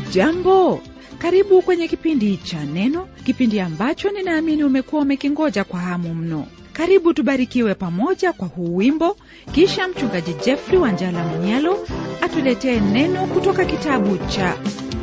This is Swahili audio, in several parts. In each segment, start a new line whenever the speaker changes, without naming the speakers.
Hujambo, karibu kwenye kipindi cha Neno, kipindi ambacho ninaamini umekuwa umekingoja kwa hamu mno. Karibu tubarikiwe pamoja kwa huu wimbo, kisha mchungaji Jeffrey Wanjala Munyalo atuletee neno kutoka kitabu cha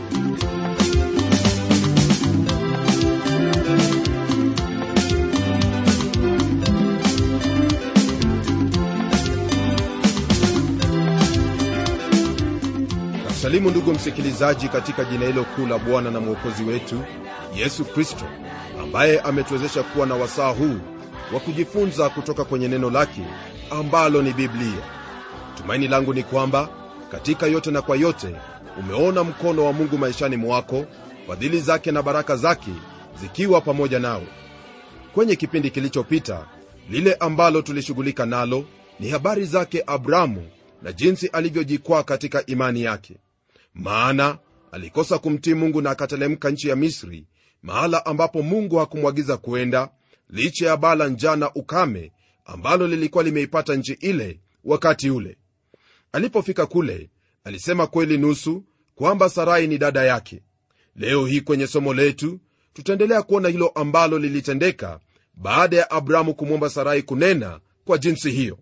Salimu ndugu msikilizaji, katika jina hilo kuu la Bwana na Mwokozi wetu Yesu Kristo, ambaye ametuwezesha kuwa na wasaa huu wa kujifunza kutoka kwenye neno lake ambalo ni Biblia. Tumaini langu ni kwamba katika yote na kwa yote umeona mkono wa Mungu maishani mwako, fadhili zake na baraka zake zikiwa pamoja nawe. Kwenye kipindi kilichopita, lile ambalo tulishughulika nalo ni habari zake Abrahamu na jinsi alivyojikwaa katika imani yake. Maana alikosa kumtii Mungu na akatelemka nchi ya Misri, mahala ambapo Mungu hakumwagiza kuenda, licha ya bala, njaa na ukame ambalo lilikuwa limeipata nchi ile wakati ule. Alipofika kule, alisema kweli nusu kwamba Sarai ni dada yake. Leo hii kwenye somo letu tutaendelea kuona hilo ambalo lilitendeka baada ya Abrahamu kumwomba Sarai kunena kwa jinsi hiyo.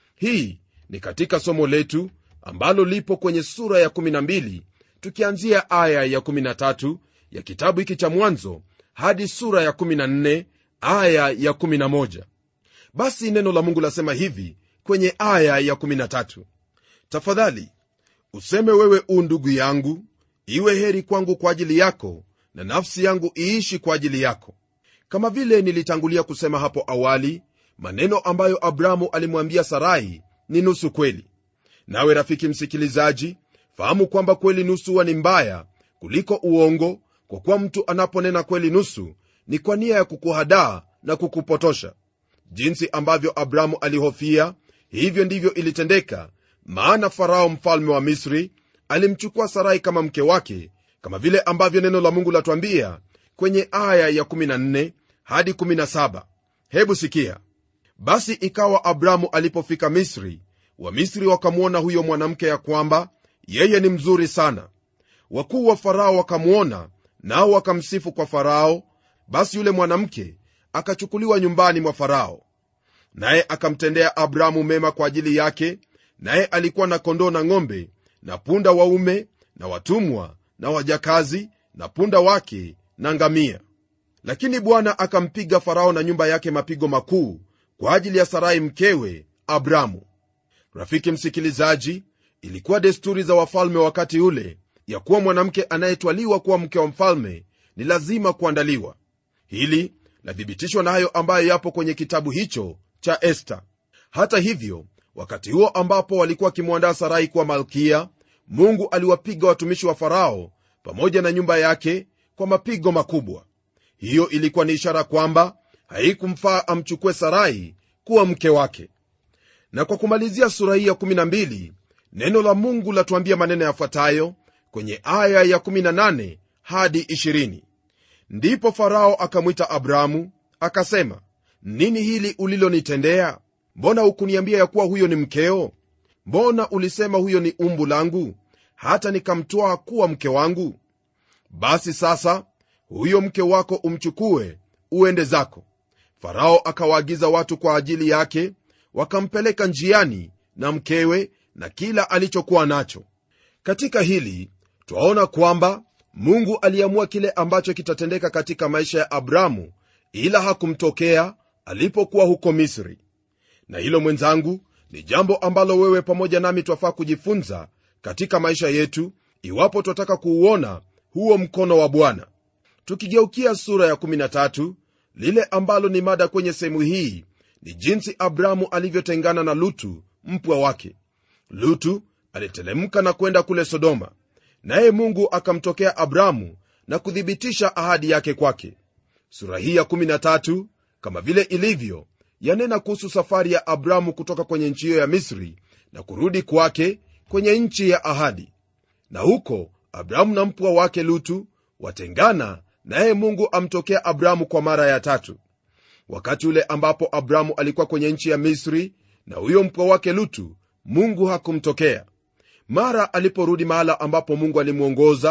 Hii ni katika somo letu ambalo lipo kwenye sura ya 12, tukianzia aya ya 13 ya kitabu hiki cha Mwanzo hadi sura ya 14 aya ya 11. Basi neno la Mungu lasema hivi kwenye aya ya 13: tafadhali useme wewe ndugu yangu, iwe heri kwangu kwa ajili yako, na nafsi yangu iishi kwa ajili yako. Kama vile nilitangulia kusema hapo awali, maneno ambayo Abrahamu alimwambia Sarai ni nusu kweli. Nawe rafiki msikilizaji, fahamu kwamba kweli nusu huwa ni mbaya kuliko uongo, kwa kuwa mtu anaponena kweli nusu ni kwa nia ya kukuhadaa na kukupotosha. Jinsi ambavyo Abrahamu alihofia, hivyo ndivyo ilitendeka, maana Farao mfalme wa Misri alimchukua Sarai kama mke wake, kama vile ambavyo neno la Mungu latuambia kwenye aya ya 14 hadi 17. Hebu sikia. Basi ikawa Abrahamu alipofika Misri, Wamisri wakamwona huyo mwanamke ya kwamba yeye ni mzuri sana. Wakuu wa Farao wakamwona, nao wakamsifu kwa Farao. Basi yule mwanamke akachukuliwa nyumbani mwa Farao, naye akamtendea Abrahamu mema kwa ajili yake. Naye alikuwa na kondoo na ng'ombe na punda waume na watumwa na wajakazi na punda wake na ngamia. Lakini Bwana akampiga Farao na nyumba yake mapigo makuu kwa ajili ya Sarai mkewe Abrahamu. Rafiki msikilizaji, ilikuwa desturi za wafalme wakati ule ya kuwa mwanamke anayetwaliwa kuwa mke wa mfalme ni lazima kuandaliwa. Hili lathibitishwa na hayo ambayo yapo kwenye kitabu hicho cha Esta. Hata hivyo, wakati huo ambapo walikuwa wakimwandaa Sarai kuwa malkia, Mungu aliwapiga watumishi wa Farao pamoja na nyumba yake kwa mapigo makubwa. Hiyo ilikuwa ni ishara kwamba haikumfaa amchukue Sarai kuwa mke wake. Na kwa kumalizia sura hii ya 12, neno la Mungu latuambia maneno yafuatayo kwenye aya ya 18 hadi 20. Ndipo Farao akamwita Abrahamu akasema, nini hili ulilonitendea? Mbona hukuniambia ya kuwa huyo ni mkeo? Mbona ulisema huyo ni umbu langu, hata nikamtoa kuwa mke wangu? Basi sasa huyo mke wako umchukue uende zako. Farao akawaagiza watu kwa ajili yake, wakampeleka njiani na mkewe na kila alichokuwa nacho. Katika hili twaona kwamba Mungu aliamua kile ambacho kitatendeka katika maisha ya Abrahamu, ila hakumtokea alipokuwa huko Misri. Na hilo mwenzangu, ni jambo ambalo wewe pamoja nami twafaa kujifunza katika maisha yetu, iwapo twataka kuuona huo mkono wa Bwana. Tukigeukia sura ya 13, lile ambalo ni mada kwenye sehemu hii ni jinsi Abrahamu alivyotengana na Lutu mpwa wake. Lutu alitelemka na kwenda kule Sodoma, naye Mungu akamtokea Abrahamu na kuthibitisha ahadi yake kwake. Sura hii ya 13 kama vile ilivyo yanena kuhusu safari ya Abrahamu kutoka kwenye nchi hiyo ya Misri na kurudi kwake kwenye nchi ya ahadi. Na huko Abrahamu na mpwa wake Lutu watengana, naye Mungu amtokea Abrahamu kwa mara ya 3. Wakati ule ambapo Abrahamu alikuwa kwenye nchi ya Misri na huyo mpwa wake Lutu, Mungu hakumtokea. Mara aliporudi mahala ambapo Mungu alimuongoza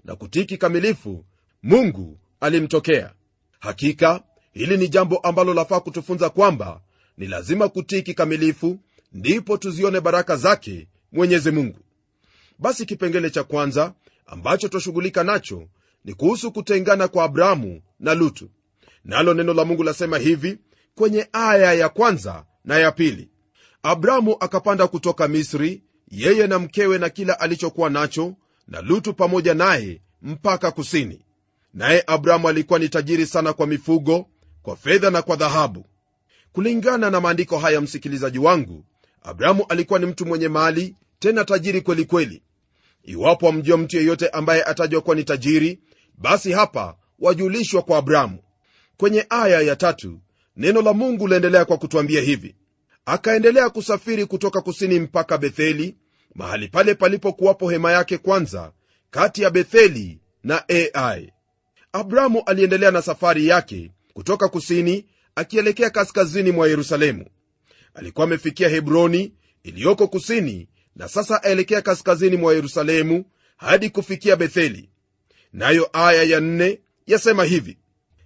na kutii kikamilifu, Mungu alimtokea. Hakika hili ni jambo ambalo lafaa kutufunza kwamba ni lazima kutii kikamilifu, ndipo tuzione baraka zake Mwenyezi Mungu. Basi kipengele cha kwanza ambacho tushughulika nacho ni kuhusu kutengana kwa Abrahamu na Lutu. Nalo neno la Mungu lasema hivi kwenye aya ya kwanza na ya pili: Abrahamu akapanda kutoka Misri, yeye na mkewe na kila alichokuwa nacho, na Lutu pamoja naye, mpaka kusini. Naye Abrahamu alikuwa ni tajiri sana kwa mifugo, kwa fedha na kwa dhahabu. Kulingana na maandiko haya, msikilizaji wangu, Abrahamu alikuwa ni mtu mwenye mali, tena tajiri kweli kweli. Iwapo wamjua mtu yeyote ambaye atajwa kuwa ni tajiri, basi hapa wajulishwa kwa Abrahamu. Kwenye aya ya 3 neno la Mungu laendelea kwa kutuambia hivi: akaendelea kusafiri kutoka kusini mpaka Betheli, mahali pale palipokuwapo hema yake kwanza, kati ya Betheli na Ai. Abrahamu aliendelea na safari yake kutoka kusini akielekea kaskazini mwa Yerusalemu. Alikuwa amefikia Hebroni iliyoko kusini, na sasa aelekea kaskazini mwa Yerusalemu hadi kufikia Betheli. Nayo aya ya 4 yasema hivi: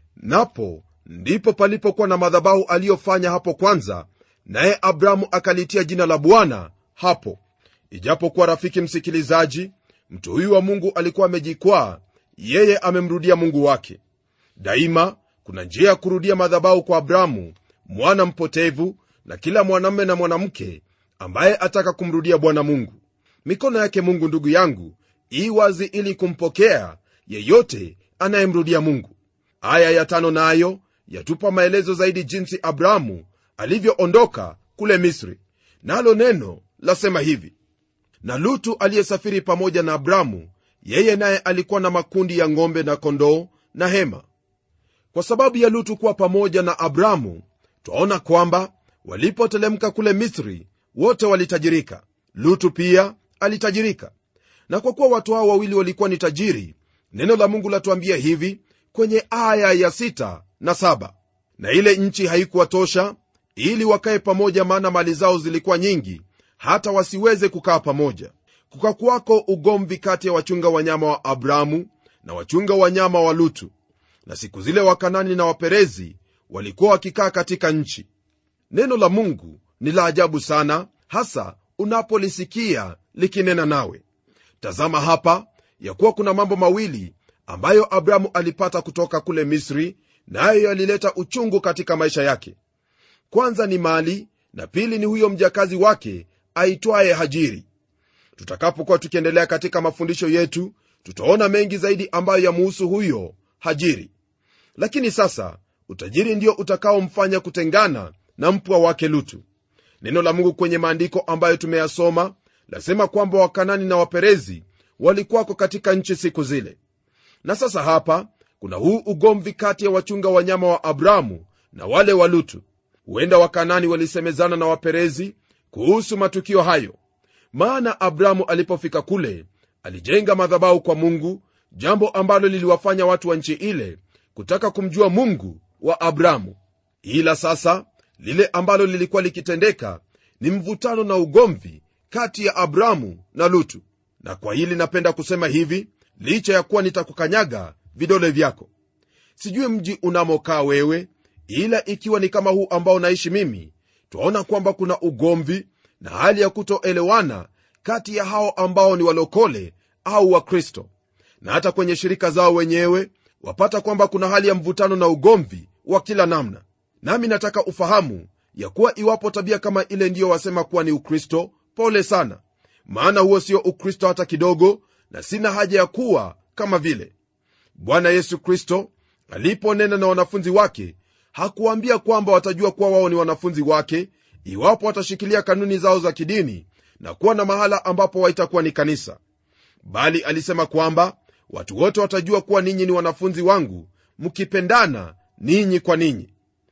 napo ndipo palipokuwa na madhabahu aliyofanya hapo kwanza, naye Abrahamu akalitia jina la Bwana hapo. Ijapokuwa rafiki msikilizaji, mtu huyu wa Mungu alikuwa amejikwaa, yeye amemrudia Mungu wake. Daima kuna njia ya kurudia madhabahu kwa Abrahamu, mwana mpotevu, na kila mwanamume na mwanamke ambaye ataka kumrudia Bwana Mungu. Mikono yake Mungu, ndugu yangu, i wazi ili kumpokea yeyote anayemrudia Mungu. Aya ya 5 nayo yatupa maelezo zaidi jinsi Abrahamu alivyoondoka kule Misri. Nalo neno lasema hivi: na Lutu aliyesafiri pamoja na Abrahamu, yeye naye alikuwa na makundi ya ng'ombe na kondoo na hema. Kwa sababu ya Lutu kuwa pamoja na Abrahamu, twaona kwamba walipotelemka kule Misri wote walitajirika. Lutu pia alitajirika. Na kwa kuwa watu hao wawili walikuwa ni tajiri, neno la Mungu latuambia hivi kwenye aya ya 6 na 7: na ile nchi haikuwa tosha ili wakae pamoja, maana mali zao zilikuwa nyingi hata wasiweze kukaa pamoja. Kukakuwako ugomvi kati ya wachunga wanyama wa Abrahamu na wachunga wanyama wa Lutu. Na siku zile Wakanani na Waperezi walikuwa wakikaa katika nchi. Neno la Mungu ni la ajabu sana, hasa unapolisikia likinena nawe. Tazama hapa ya kuwa kuna mambo mawili ambayo Abrahamu alipata kutoka kule Misri, nayo yalileta uchungu katika maisha yake. Kwanza ni mali, na pili ni huyo mjakazi wake aitwaye Hajiri. Tutakapokuwa tukiendelea katika mafundisho yetu, tutaona mengi zaidi ambayo yamuhusu huyo Hajiri. Lakini sasa utajiri ndio utakaomfanya kutengana na mpwa wake Lutu. Neno la Mungu kwenye maandiko ambayo tumeyasoma lasema kwamba Wakanani na Waperezi walikuwako katika nchi siku zile. Na sasa hapa kuna huu ugomvi kati ya wachunga wanyama wa Abrahamu na wale wa Lutu. Huenda Wakanani walisemezana na Waperezi kuhusu matukio hayo, maana Abrahamu alipofika kule alijenga madhabahu kwa Mungu, jambo ambalo liliwafanya watu wa nchi ile kutaka kumjua Mungu wa Abrahamu. Ila sasa lile ambalo lilikuwa likitendeka ni mvutano na ugomvi kati ya Abrahamu na Lutu. Na kwa hili napenda kusema hivi, licha ya kuwa nitakukanyaga vidole vyako. Sijui mji unamokaa wewe, ila ikiwa ni kama huu ambao naishi mimi, tuona kwamba kuna ugomvi na hali ya kutoelewana kati ya hao ambao ni walokole au Wakristo. Na hata kwenye shirika zao wenyewe wapata kwamba kuna hali ya mvutano na ugomvi wa kila namna. Nami nataka ufahamu ya kuwa iwapo tabia kama ile ndiyo wasema kuwa ni Ukristo, pole sana, maana huo sio Ukristo hata kidogo, na sina haja ya kuwa kama vile. Bwana Yesu Kristo aliponena na wanafunzi wake, hakuambia kwamba watajua kuwa wao ni wanafunzi wake iwapo watashikilia kanuni zao za kidini na kuwa na mahala ambapo waitakuwa ni kanisa, bali alisema kwamba watu wote watajua kuwa ninyi ni wanafunzi wangu mkipendana ninyi kwa ninyi.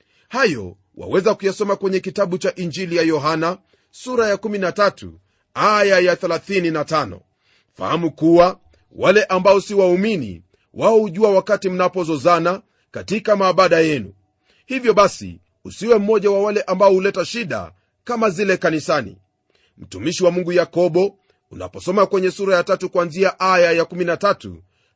Hayo waweza kuyasoma kwenye kitabu cha Injili ya Yohana sura ya 13 aya ya 35. Fahamu kuwa wale ambao si waumini wao hujua wakati mnapozozana katika maabada yenu. Hivyo basi usiwe mmoja wa wale ambao huleta shida kama zile kanisani. Mtumishi wa Mungu Yakobo, unaposoma kwenye sura ya 3 kuanzia aya ya 13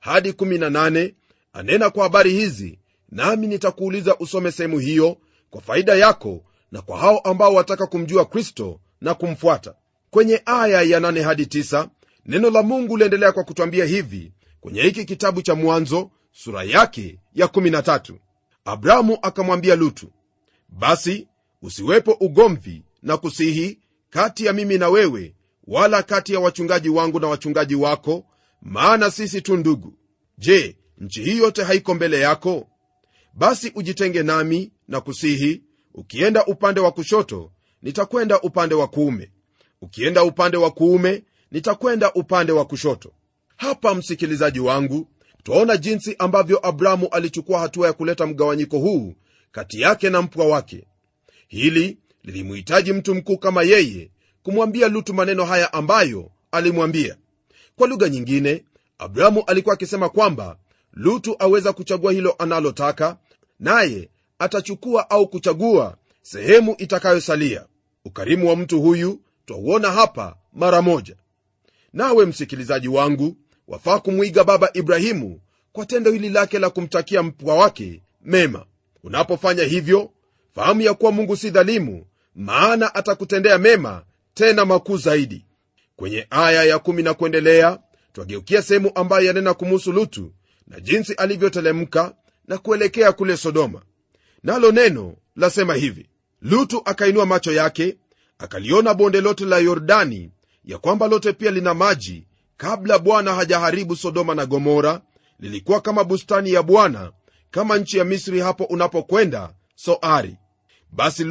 hadi 18 anena kwa habari hizi, nami nitakuuliza usome sehemu hiyo kwa faida yako na kwa hao ambao wataka kumjua Kristo na kumfuata. Kwenye aya ya 8 hadi 9 neno la Mungu liendelea kwa kutwambia hivi kwenye hiki kitabu cha Mwanzo sura yake ya 13. Abramu akamwambia Lutu, basi usiwepo ugomvi na kusihi kati ya mimi na wewe, wala kati ya wachungaji wangu na wachungaji wako, maana sisi tu ndugu. Je, nchi hii yote haiko mbele yako? Basi ujitenge nami na kusihi, ukienda upande wa kushoto nitakwenda upande wa kuume, ukienda upande wa kuume nitakwenda upande wa kushoto. Hapa msikilizaji wangu, tuona jinsi ambavyo Abramu alichukua hatua ya kuleta mgawanyiko huu kati yake na mpwa wake. Hili lilimhitaji mtu mkuu kama yeye kumwambia Lutu maneno haya ambayo alimwambia. Kwa lugha nyingine, Abramu alikuwa akisema kwamba Lutu aweza kuchagua hilo analotaka, naye atachukua au kuchagua sehemu itakayosalia. Ukarimu wa mtu huyu twauona hapa mara moja. Nawe msikilizaji wangu, wafaa kumwiga baba Ibrahimu kwa tendo hili lake la kumtakia mpwa wake mema. Unapofanya hivyo, fahamu ya kuwa Mungu si dhalimu, maana atakutendea mema tena makuu zaidi. Kwenye aya ya 10 na kuendelea, twageukia sehemu ambayo yanena kumuhusu Lutu na jinsi alivyotelemka na kuelekea kule Sodoma. Nalo neno lasema hivi: Lutu akainua macho yake akaliona bonde lote la Yordani, ya kwamba lote pia lina maji, kabla Bwana hajaharibu Sodoma na Gomora. Lilikuwa kama bustani ya Bwana, kama nchi ya Misri hapo unapokwenda Soari. Basi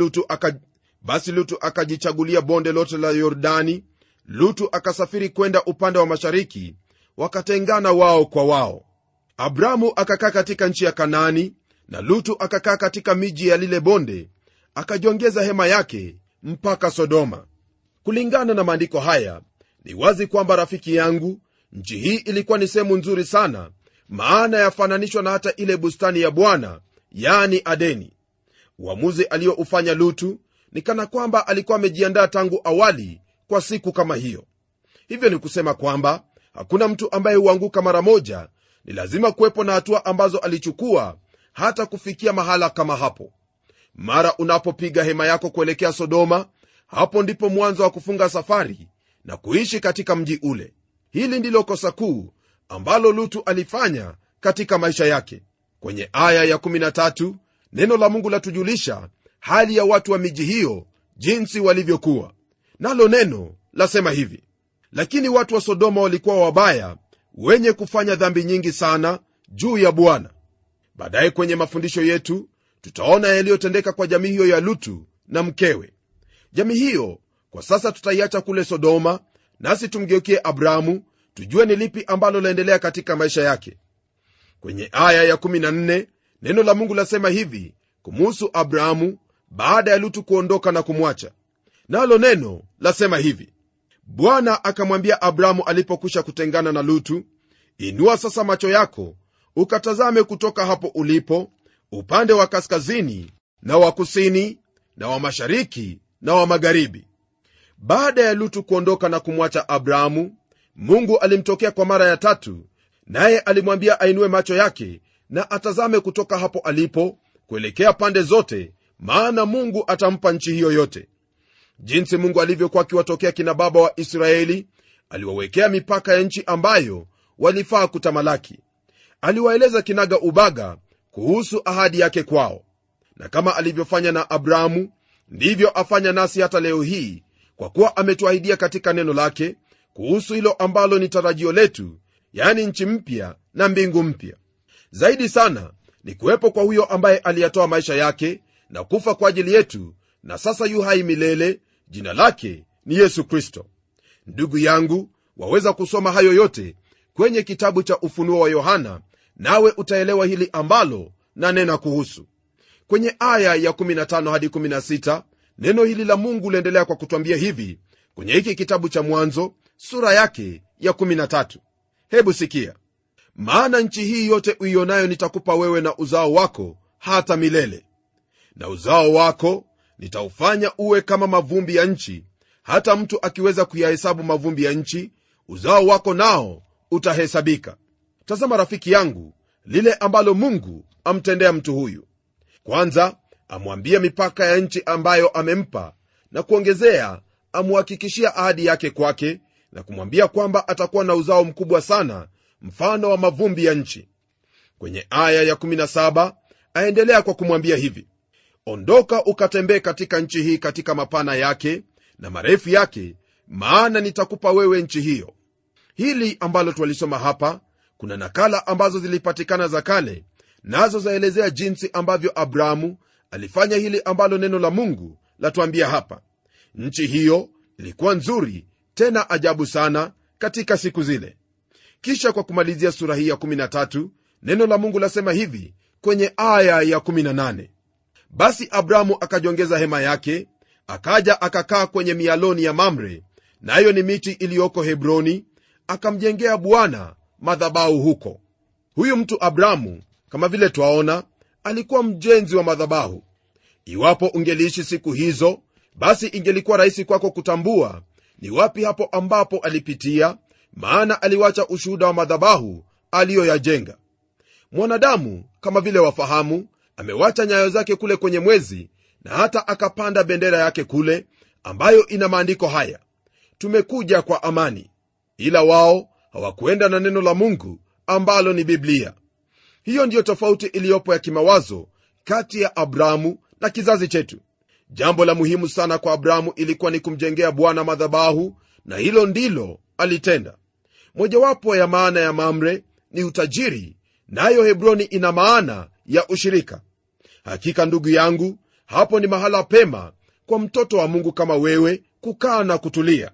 Lutu akajichagulia bonde lote la Yordani. Lutu akasafiri kwenda upande wa mashariki, wakatengana wao kwa wao. Abramu akakaa katika nchi ya Kanaani, na Lutu akakaa katika miji ya lile bonde, akajiongeza hema yake mpaka Sodoma. Kulingana na maandiko haya, ni wazi kwamba rafiki yangu, nchi hii ilikuwa ni sehemu nzuri sana, maana yafananishwa na hata ile bustani ya Bwana, yani Adeni. Uamuzi alioufanya Lutu ni kana kwamba alikuwa amejiandaa tangu awali kwa siku kama hiyo. Hivyo ni kusema kwamba hakuna mtu ambaye huanguka mara moja, ni lazima kuwepo na hatua ambazo alichukua hata kufikia mahala kama hapo. Mara unapopiga hema yako kuelekea Sodoma, hapo ndipo mwanzo wa kufunga safari na kuishi katika mji ule. Hili ndilo kosa kuu ambalo Lutu alifanya katika maisha yake. Kwenye aya ya 13 neno la Mungu latujulisha hali ya watu wa miji hiyo jinsi walivyokuwa. Nalo neno lasema hivi: lakini watu wa Sodoma walikuwa wabaya, wenye kufanya dhambi nyingi sana juu ya Bwana. Baadaye kwenye mafundisho yetu tutaona yaliyotendeka kwa jamii hiyo ya Lutu na mkewe. Jamii hiyo kwa sasa tutaiacha kule Sodoma, nasi tumgeukie Abramu tujue ni lipi ambalo laendelea katika maisha yake. Kwenye aya ya 14 neno la Mungu lasema hivi kumuhusu Abramu baada ya Lutu kuondoka na kumwacha. Nalo neno lasema hivi: Bwana akamwambia Abramu alipokwisha kutengana na Lutu, inua sasa macho yako ukatazame kutoka hapo ulipo, upande wa kaskazini na wa kusini na wa mashariki na wa magharibi. Baada ya Lutu kuondoka na kumwacha Abramu, Mungu alimtokea kwa mara ya tatu, naye alimwambia ainue macho yake na atazame kutoka hapo alipo kuelekea pande zote, maana Mungu atampa nchi hiyo yote. Jinsi Mungu alivyokuwa akiwatokea kina baba wa Israeli, aliwawekea mipaka ya nchi ambayo walifaa kutamalaki. Aliwaeleza kinaga ubaga kuhusu ahadi yake kwao, na kama alivyofanya na Abramu, ndivyo afanya nasi hata leo hii, kwa kuwa ametuahidia katika neno lake kuhusu hilo ambalo ni tarajio letu, yani nchi mpya na mbingu mpya. Zaidi sana ni kuwepo kwa huyo ambaye aliyatoa maisha yake na kufa kwa ajili yetu, na sasa yu hai milele. Jina lake ni Yesu Kristo. Ndugu yangu, waweza kusoma hayo yote kwenye kitabu cha Ufunuo wa Yohana, nawe utaelewa hili ambalo na nena kuhusu. Kwenye aya ya 15 hadi 16 neno hili la Mungu liendelea kwa kutwambia hivi kwenye hiki kitabu cha Mwanzo sura yake ya 13. Hebu sikia: maana nchi hii yote uionayo nitakupa wewe na uzao wako hata milele, na uzao wako nitaufanya uwe kama mavumbi ya nchi, hata mtu akiweza kuyahesabu mavumbi ya nchi, uzao wako nao utahesabika. Tazama rafiki yangu, lile ambalo Mungu amtendea mtu huyu. Kwanza amwambia mipaka ya nchi ambayo amempa, na kuongezea amuhakikishia ahadi yake kwake, na kumwambia kwamba atakuwa na uzao mkubwa sana, mfano wa mavumbi ya nchi. Kwenye aya ya 17 aendelea kwa kumwambia hivi: ondoka ukatembee katika nchi hii, katika mapana yake na marefu yake, maana nitakupa wewe nchi hiyo. Hili ambalo twalisoma hapa, kuna nakala ambazo zilipatikana za kale, nazo zaelezea jinsi ambavyo Abrahamu alifanya hili ambalo neno la Mungu latuambia hapa. Nchi hiyo ilikuwa nzuri tena ajabu sana katika siku zile. Kisha kwa kumalizia sura hii ya 13, neno la Mungu lasema hivi kwenye aya ya 18: basi Abrahamu akajiongeza hema yake, akaja akakaa kwenye mialoni ya Mamre, nayo ni miti iliyoko Hebroni, akamjengea Bwana madhabahu huko. Huyu mtu Abrahamu, kama vile twaona, alikuwa mjenzi wa madhabahu. Iwapo ungeliishi siku hizo, basi ingelikuwa rahisi kwako kutambua ni wapi hapo ambapo alipitia, maana aliwacha ushuhuda wa madhabahu aliyoyajenga. Mwanadamu, kama vile wafahamu, amewacha nyayo zake kule kwenye mwezi, na hata akapanda bendera yake kule, ambayo ina maandiko haya: tumekuja kwa amani. Ila wao hawakuenda na neno la Mungu ambalo ni Biblia. Hiyo ndiyo tofauti iliyopo ya kimawazo kati ya Abrahamu na kizazi chetu. Jambo la muhimu sana kwa Abrahamu ilikuwa ni kumjengea Bwana madhabahu, na hilo ndilo alitenda. Mojawapo ya maana ya Mamre ni utajiri, nayo Hebroni ina maana ya ushirika. Hakika ndugu yangu, hapo ni mahala pema kwa mtoto wa Mungu kama wewe kukaa na kutulia.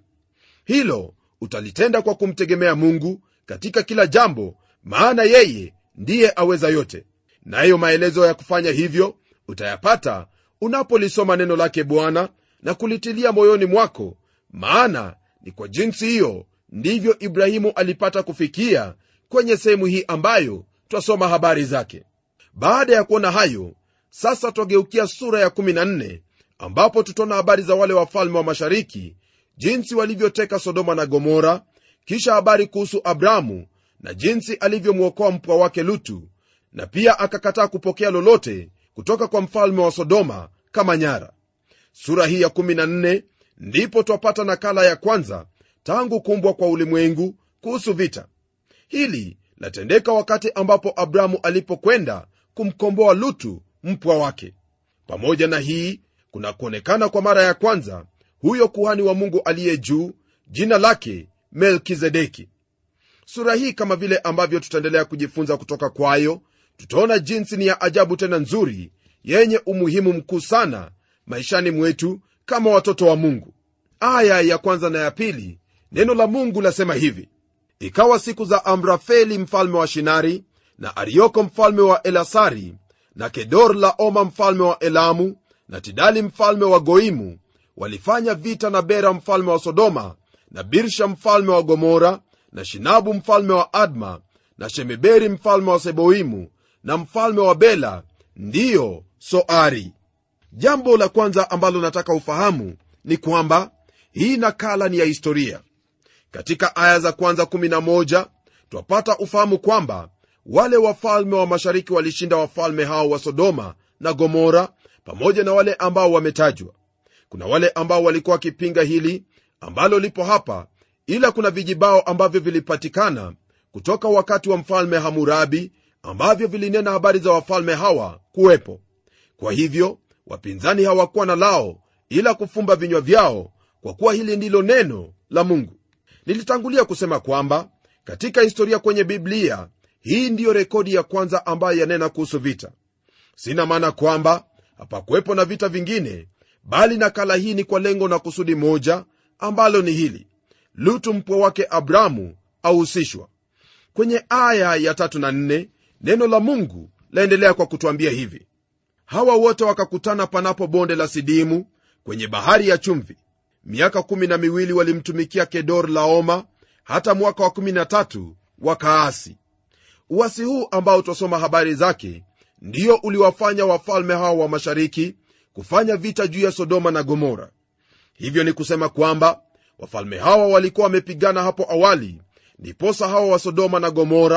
Hilo utalitenda kwa kumtegemea Mungu katika kila jambo, maana yeye ndiye aweza yote. Nayo maelezo ya kufanya hivyo utayapata unapolisoma neno lake Bwana na kulitilia moyoni mwako, maana ni kwa jinsi hiyo ndivyo Ibrahimu alipata kufikia kwenye sehemu hii ambayo twasoma habari zake. Baada ya kuona hayo, sasa twageukia sura ya 14, ambapo tutaona habari za wale wafalme wa mashariki, jinsi walivyoteka Sodoma na Gomora, kisha habari kuhusu Abrahamu na jinsi alivyomwokoa mpwa wake Lutu, na pia akakataa kupokea lolote kutoka kwa mfalme wa Sodoma kama nyara. Sura hii ya 14 ndipo twapata nakala ya kwanza tangu kuumbwa kwa ulimwengu kuhusu vita. Hili latendeka wakati ambapo Abrahamu alipokwenda kumkomboa Lutu mpwa wake. Pamoja na hii, kuna kuonekana kwa mara ya kwanza huyo kuhani wa Mungu aliye juu, jina lake Melkizedeki. Sura hii, kama vile ambavyo tutaendelea kujifunza kutoka kwayo, tutaona jinsi ni ya ajabu tena nzuri, yenye umuhimu mkuu sana maishani mwetu kama watoto wa Mungu. Aya ya kwanza na ya pili, neno la Mungu lasema hivi: ikawa siku za Amrafeli mfalme wa Shinari, na Arioko mfalme wa Elasari, na Kedor Laoma mfalme wa Elamu, na Tidali mfalme wa Goimu, walifanya vita na Bera mfalme wa Sodoma, na Birsha mfalme wa Gomora, na Shinabu mfalme wa Adma, na Shemeberi mfalme wa Seboimu, na mfalme wa Bela, ndiyo Soari. Jambo la kwanza ambalo nataka ufahamu ni kwamba hii nakala ni ya historia. Katika aya za kwanza 11 twapata ufahamu kwamba wale wafalme wa mashariki walishinda wafalme hao wa Sodoma na Gomora, pamoja na wale ambao wametajwa. Kuna wale ambao walikuwa wakipinga hili ambalo lipo hapa, ila kuna vijibao ambavyo vilipatikana kutoka wakati wa mfalme Hamurabi ambavyo vilinena habari za wafalme hawa kuwepo. Kwa hivyo wapinzani hawakuwa na lao ila kufumba vinywa vyao, kwa kuwa hili ndilo neno la Mungu. Nilitangulia kusema kwamba katika historia kwenye Biblia, hii ndiyo rekodi ya kwanza ambayo yanena kuhusu vita. Sina maana kwamba hapakuwepo na vita vingine, bali nakala hii ni kwa lengo na kusudi moja, ambalo ni hili: Lutu mpwa wake Abrahamu ahusishwa. Kwenye aya ya 3 na 4 neno la Mungu laendelea kwa kutuambia hivi: hawa wote wakakutana panapo bonde la Sidimu kwenye bahari ya chumvi. Miaka 12 walimtumikia Kedor Laoma, hata mwaka wa 13 wakaasi. Uasi huu ambao twasoma habari zake ndio uliwafanya wafalme hao wa mashariki kufanya vita juu ya Sodoma na Gomora. Hivyo ni kusema kwamba wafalme hawa walikuwa wamepigana hapo awali, ndiposa hawa wa Sodoma na Gomora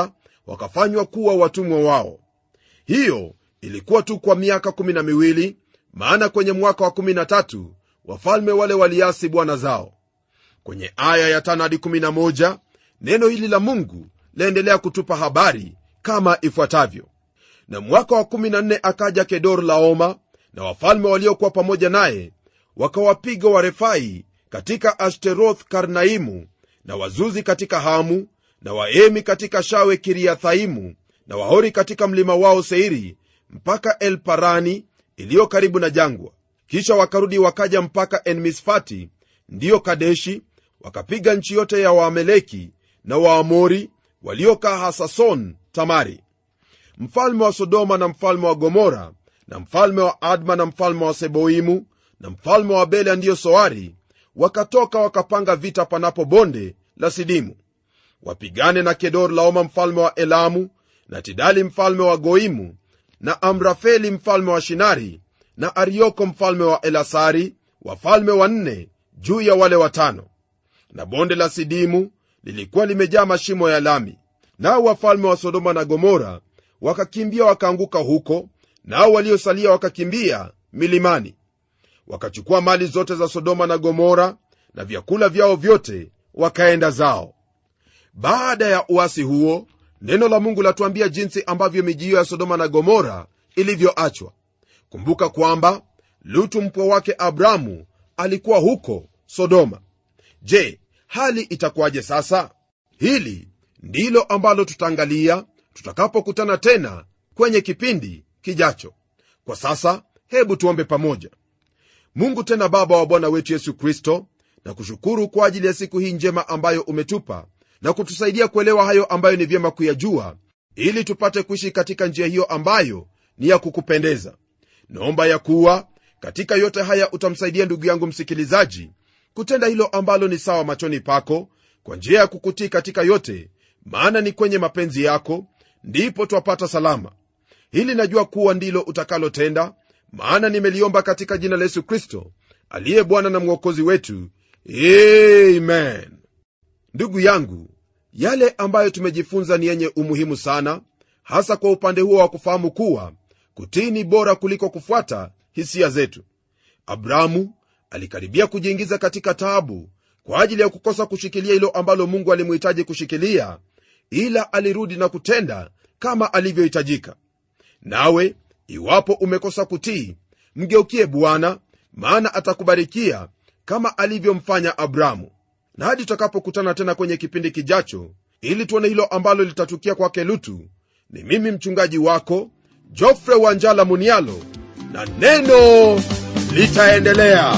wakafanywa kuwa watumwa wao. Hiyo ilikuwa tu kwa miaka 12, maana kwenye mwaka wa 13 wafalme wale waliasi bwana zao. Kwenye aya ya 5 hadi 11 neno hili la Mungu laendelea kutupa habari kama ifuatavyo: na mwaka wa 14 akaja Kedorlaoma na wafalme waliokuwa pamoja naye, wakawapiga Warefai katika Ashtaroth Karnaimu, na Wazuzi katika Hamu, na Waemi katika Shawe Kiriathaimu, na Wahori katika mlima wao Seiri, mpaka El Parani iliyo karibu na jangwa. Kisha wakarudi wakaja mpaka Enmisfati, ndiyo Kadeshi, wakapiga nchi yote ya Waameleki na Waamori waliokaa Hasason Tamari. Mfalme wa Sodoma na mfalme wa Gomora na mfalme wa Adma na mfalme wa Seboimu na mfalme wa Bela ndiyo Soari wakatoka wakapanga vita panapo bonde la Sidimu, wapigane na Kedorlaoma mfalme wa Elamu na Tidali mfalme wa Goimu na Amrafeli mfalme wa Shinari na Arioko mfalme wa Elasari, wafalme 4 juu ya wale 5. Na bonde la Sidimu lilikuwa limejaa mashimo ya lami. Nao wafalme wa Sodoma na Gomora wakakimbia wakaanguka huko, nao waliosalia wakakimbia milimani. Wakachukua mali zote za Sodoma na Gomora na vyakula vyao vyote, wakaenda zao. Baada ya uasi huo, neno la Mungu latuambia jinsi ambavyo miji hiyo ya Sodoma na Gomora ilivyoachwa. Kumbuka kwamba Lutu mpwa wake Abramu alikuwa huko Sodoma. Je, hali itakuwaje sasa? Hili ndilo ambalo tutaangalia tutakapokutana tena kwenye kipindi kijacho. Kwa sasa hebu tuombe pamoja. Mungu tena Baba wa Bwana wetu Yesu Kristo, na kushukuru kwa ajili ya siku hii njema ambayo umetupa na kutusaidia kuelewa hayo ambayo ni vyema kuyajua, ili tupate kuishi katika njia hiyo ambayo ni ya kukupendeza. Naomba ya kuwa katika yote haya utamsaidia ndugu yangu msikilizaji kutenda hilo ambalo ni sawa machoni pako, kwa njia ya kukutii katika yote, maana ni kwenye mapenzi yako ndipo twapata salama. Hili najua kuwa ndilo utakalotenda, maana nimeliomba katika jina la Yesu Kristo aliye Bwana na Mwokozi wetu. Amen. Ndugu yangu, yale ambayo tumejifunza ni yenye umuhimu sana, hasa kwa upande huo wa kufahamu kuwa kutii ni bora kuliko kufuata hisia zetu. Abrahamu alikaribia kujiingiza katika taabu kwa ajili ya kukosa kushikilia hilo ambalo Mungu alimhitaji kushikilia, ila alirudi na kutenda kama alivyohitajika. Nawe iwapo umekosa kutii, mgeukie Bwana, maana atakubarikia kama alivyomfanya Abrahamu. Na hadi tutakapokutana tena kwenye kipindi kijacho, ili tuone hilo ambalo litatukia kwake Lutu, ni mimi mchungaji wako Geoffrey Wanjala Munialo, na neno litaendelea.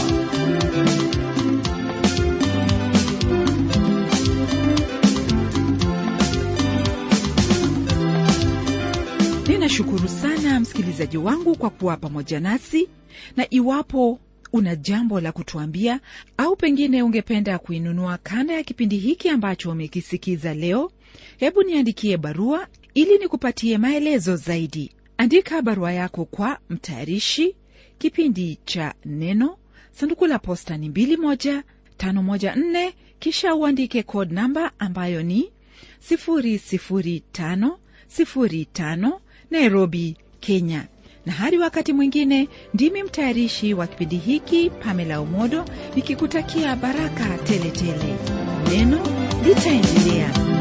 Ninashukuru sana msikilizaji wangu kwa kuwa pamoja nasi, na iwapo una jambo la kutuambia au pengine ungependa kuinunua kanda ya kipindi hiki ambacho umekisikiza leo, hebu niandikie barua ili nikupatie maelezo zaidi. Andika barua yako kwa mtayarishi kipindi cha Neno, sanduku la posta ni 21514, kisha uandike code namba ambayo ni 00505 Nairobi, Kenya. Na hadi wakati mwingine, ndimi mtayarishi wa kipindi hiki Pamela Omodo nikikutakia baraka tele tele. Neno litaendelea.